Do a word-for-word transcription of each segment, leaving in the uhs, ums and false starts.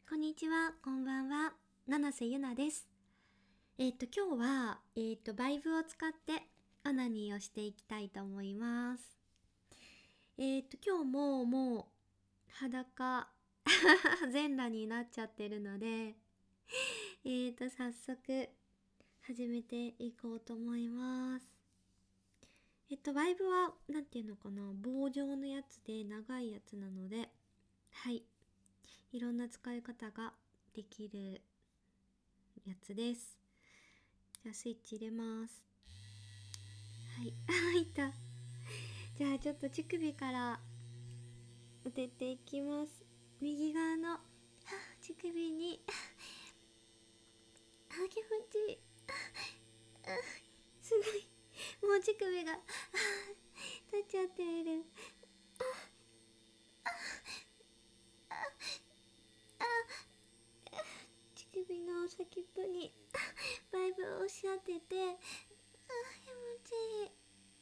こんにちは、こんばんは、七瀬ゆなです。えっ、と今日は、えっ、とバイブを使ってオナニーをしていきたいと思います。えっ、と今日ももう裸全裸になっちゃってるので、えっ、と早速始めていこうと思います。えっ、とバイブはなんていうのかな、棒状のやつで長いやつなので、はい、いろんな使い方ができるやつです。じゃあスイッチ入れます。はい、入った。じゃあちょっと乳首から当てていきます。右側の乳首にあ、気持ちいい。すごい、もう乳首が立っちゃってる。乳首の先っぽにバイブを押し当てて、あ、気持ちいい。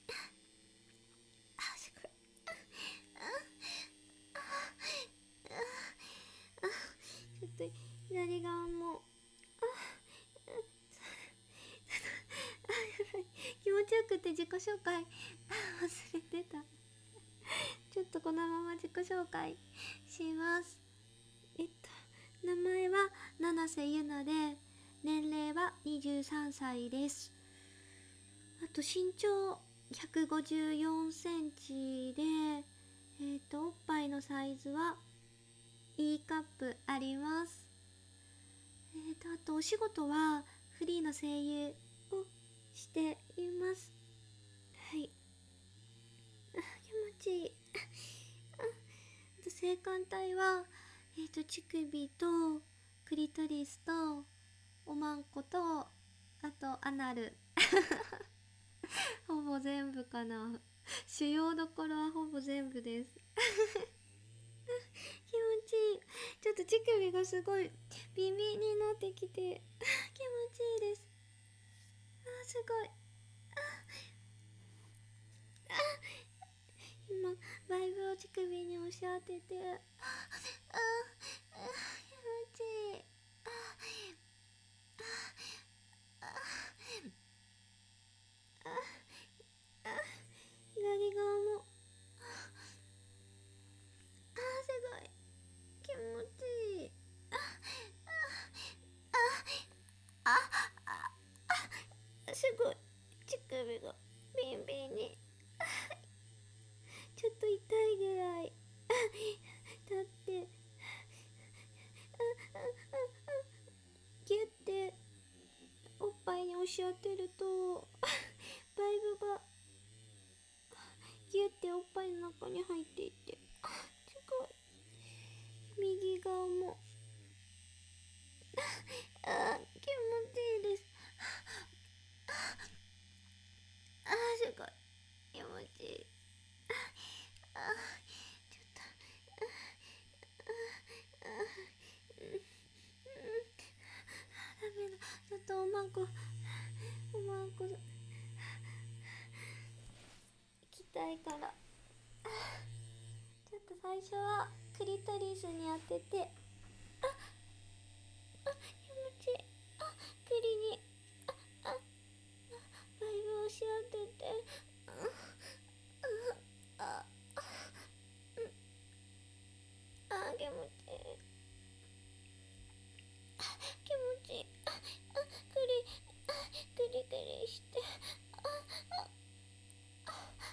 あ、すごい。ちょっと左側も気持ちよくて自己紹介忘れてた。ちょっとこのまま自己紹介します。えっと名前は七瀬ゆなで、年齢はにじゅうさんさいです。あと身長ひゃくごじゅうよんセンチで、えっとおっぱいのサイズは E カップあります。えっとあとお仕事はフリーの声優をしています。はい、あ、気持ちいい。あと性感帯は、えっと乳首とクリトリスとおまんことあとアナルほぼ全部かな。主要どころはほぼ全部です。気持ちいい。ちょっと乳首がすごいビビになってきて気持ちいいです。あ、すごい。今バイブを乳首に押し当てて、ああ、気持ちいい。ああ、ああ、左側も、あ、すごい気持ちいい。ああ、ああ、あ、すごい乳首がビンビンにちょっと痛いぐらい立ってギュッておっぱいに押し当てるとバイブがギュッておっぱいの中に入っていって、あ、すごい。右側もあ、気持ちいいです。あ、すごい気持ちいい。あ、ちょっと、あ、うん、ダメだ。ちょっとおまんこおまんこ行きたいから、ちょっと最初はクリトリスに当てて、あ、あ、気持ちいい。あ、クリに、あ、あ、バイブを押し当てて、あ、あ、あ、うん、あ、気持ちいい。あ、気持ちいい。あ、あ、クリ、あ、クリクリして、あ、あ、あ、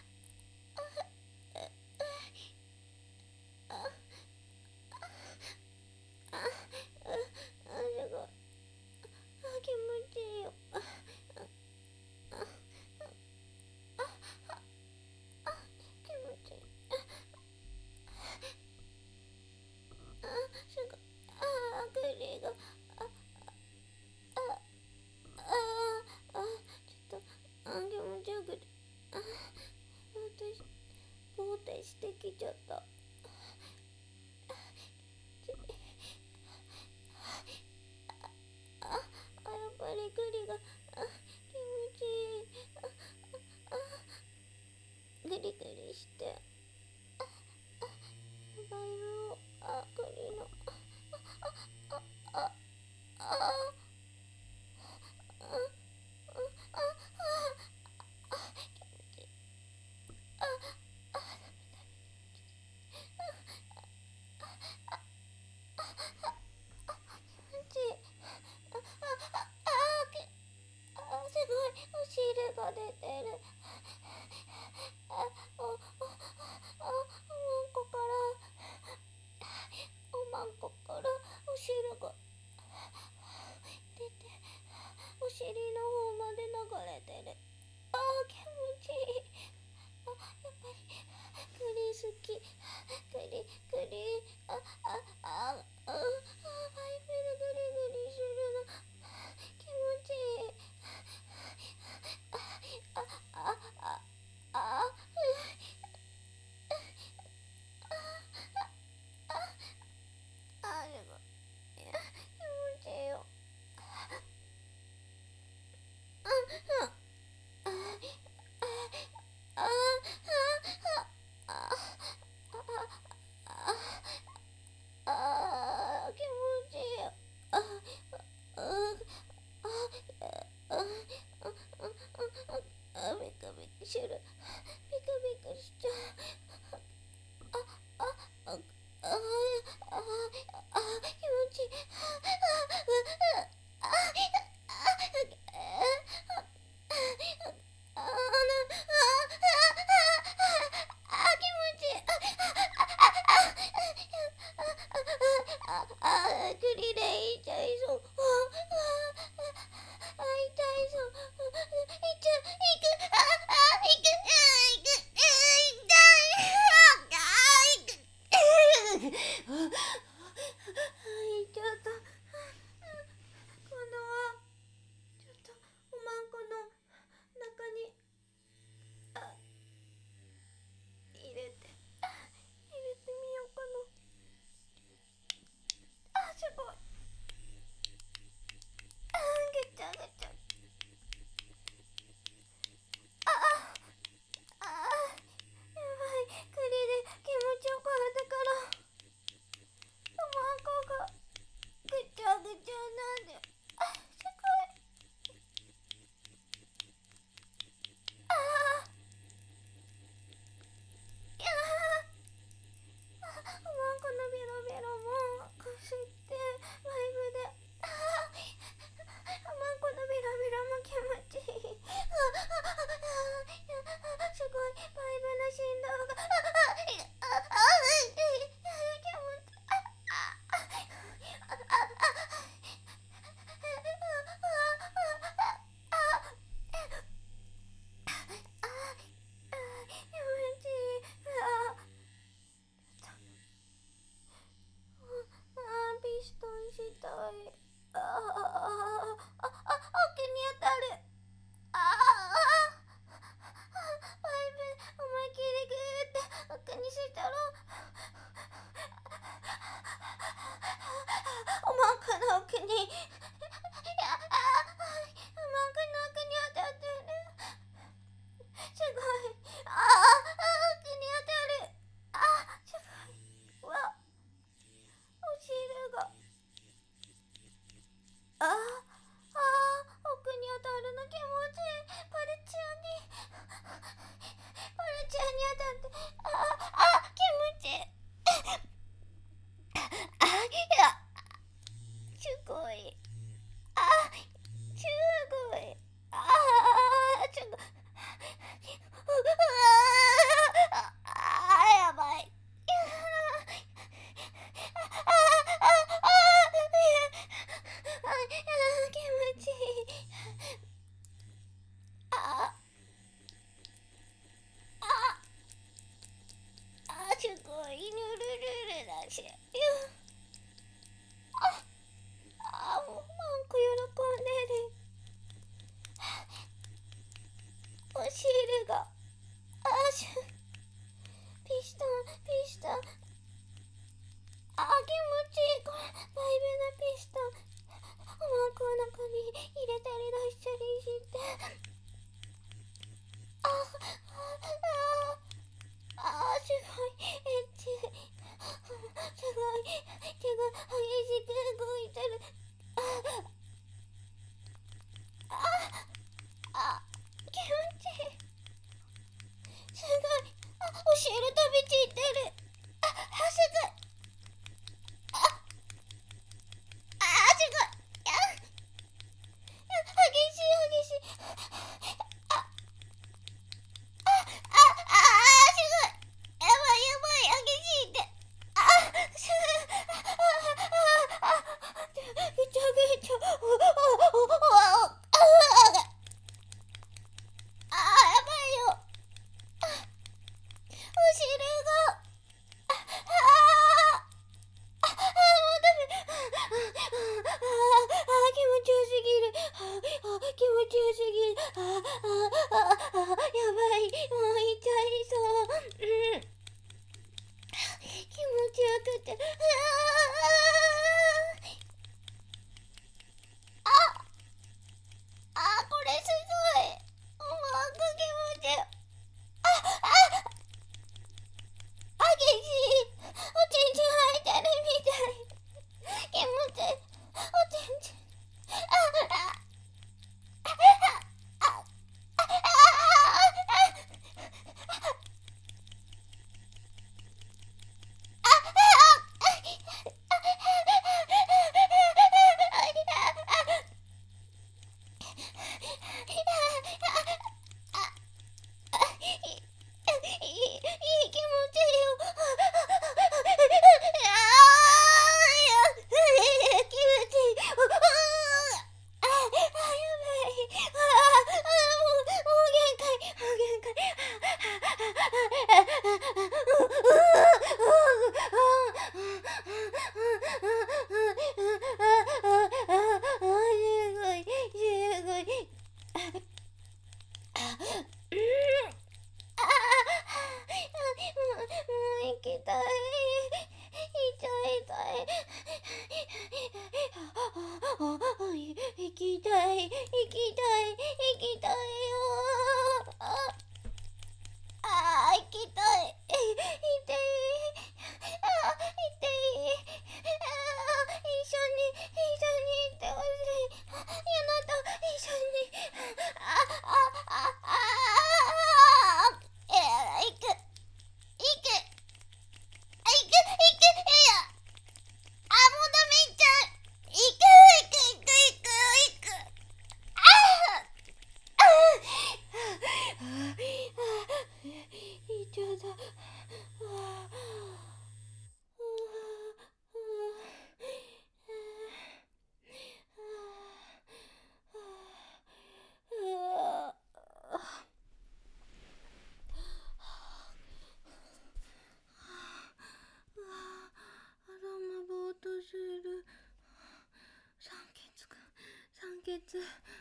あ、あ、あ、あ、あ、すごい。あ、気持ちいいよ。あ、あ、あ、あ、あ、気持ちいい。あ、すごい。あ、クリが、あ、 汁が出てお尻の方まで流れてる。あー気持ちいい。あ、やっぱり栗好き。栗栗あああああ、パイプでグリグリするの気持ちいい。ああああああ、でも気持ちいいよ。あああああああ気持ちいいよ。ああああビクビクする。ビクビクしちゃう。ああああああ気持ちいい。ああああ気持ちいい。ああ栗で痛いそう。あ痛いそう。いちゃいくああいくいく痛いあいくいっちゃった。今度はちょっとおまんこの中にあ入れて入れてみようかな。あ、すごい。あー、ぐちゃぐちゃ。ああ、ああ、やばい。栗で気持ちよくなったから、おまんこがぐちゃぐちゃなんで。あ、すごい。ああ、いやー、あ、おまんこのベロベロもこすってワイブで。ああ、おまんこのベロベロも気持ちいい。ああ、ああ、すごい。バイブの振動が。ああ、いや、ああ、ああ、気持ちいい。ああ、ああ、ああ、ピストンしたい。ああ、ああ、あ、奥に当たる。ああ、パイプ思いっきりグーって奥にしたろ。おまんこの奥に。いや、ああ、おまんこの奥に当たってる。すごい。ああ、奥に当たる。ああ、すごい。うわ、お汁が。ああ、ああ、奥に当たるの気持ちいい。パルチアに、パルチアに当たって、ああ、あ、気持ちいい。あ、いや、すごい。あ、すごい。ああ、すごい。ああ、やばい。ああ、ああ、あ、気持ちいい。ああ、あ、すごい。ぬるるるだし。あ、あ、もうマンコ喜んでる。お汁が。あ、しゅ、ピストン、ピストン。あ、気持ちいい。これ、バイブのピストン。おまんこの中に入れたり出したりして。あ、あ、あ、あ、すごい。エッチ。すごい。手が激しく動いてる。あ、あ、あ、気持ちいい。すごい。あ、お汁飛び散ってる。あ、あ、すごい。あ、あ、すごい。あ、激しい激しい。あ、あ、あ、あ、すごい。やばいやばい、激しいって。あ、す、あ、あ、あ、 行きたい行きたい行きたいよ。ああー行きたい。痛い。あー痛い。あー一緒に一緒に行ってほしい。やなた一緒に。あああああえー、行く行く行く行くいや。あ、もうダメいっちゃう。行く行く行く行く行く。ああああいっちゃった。ああ頭ぼーっとする。酸欠か酸欠。ちょ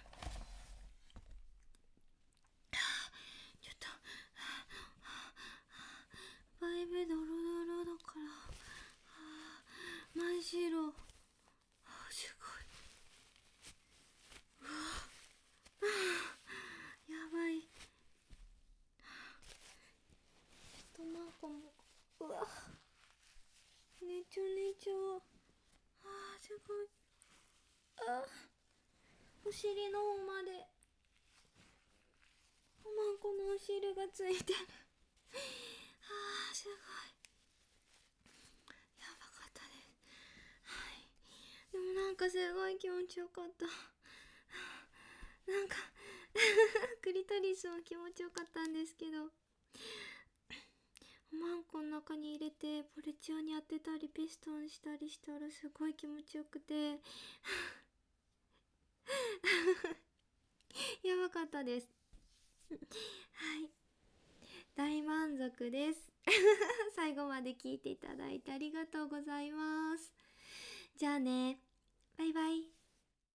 っとバイブドロドロだから真っ白。すごい。うわやばい。ちょっとなんかもううわねちょねちょ。あーすごい。あお尻の方までおまんこのお汁がついてる。あーすごいやばかったです。はいでもなんかすごい気持ちよかった。なんかクリトリスも気持ちよかったんですけど、おまんこの中に入れてポルチオに当てたりピストンしたりしたらすごい気持ちよくてやばかったですはい大満足です最後まで聞いていただいてありがとうございます。じゃあね、バイバイ。